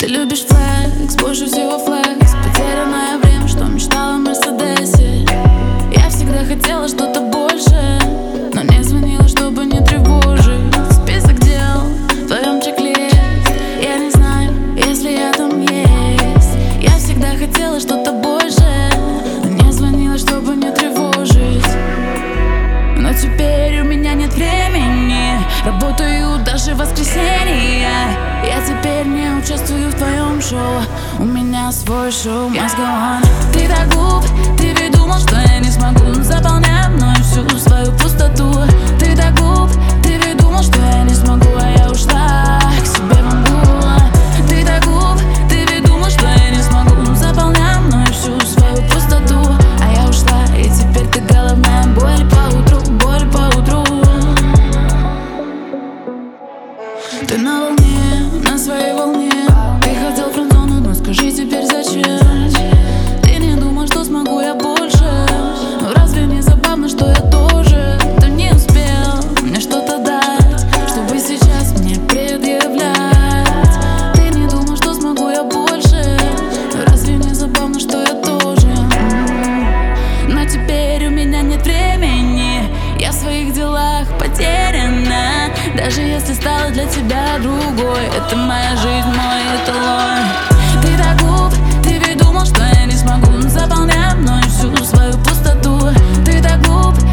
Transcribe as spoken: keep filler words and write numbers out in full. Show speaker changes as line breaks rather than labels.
Ты любишь флекс, больше всего флекс. Потерянное время, что мечтала о Мерседесе. Я всегда хотела что-то больше, но не звонила, чтобы не тревожить. Список дел в твоем чек-листе. Я не знаю, если я там есть. Я всегда хотела что-то больше, но не звонила, чтобы не тревожить. Но теперь у меня нет времени, работаю даже в воскресенье. Я теперь не участвую в твоем шоу, у меня свой шоу, must go on. Ты так глуп, ты ведь думал, что я не смогу заполнять мною всю свою пустоту. Ты так глуп, ты ведь думал, что я не смогу, а я ушла к себе в Ангула. Ты так глуп, ты ведь думал, что я не смогу заполнять мною всю свою пустоту, а я ушла, и теперь ты головная боль по утру, боль по утру. Ты на волне, на своей волне. Ты хотел френдзону, но скажи теперь зачем? Ты не думал, что смогу я больше. Но разве не забавно, что я тоже? Ты не успел мне что-то дать, чтобы сейчас мне предъявлять. Ты не думал, что смогу я больше. Но разве не забавно, что я тоже? Но теперь у меня нет времени, я в своих делах потеряна. Даже если стала для тебя другой, это моя жизнь, мой эталон. Ты так глуп, ты ведь думал, что я не смогу заполнять мною всю свою пустоту. Ты так глуп,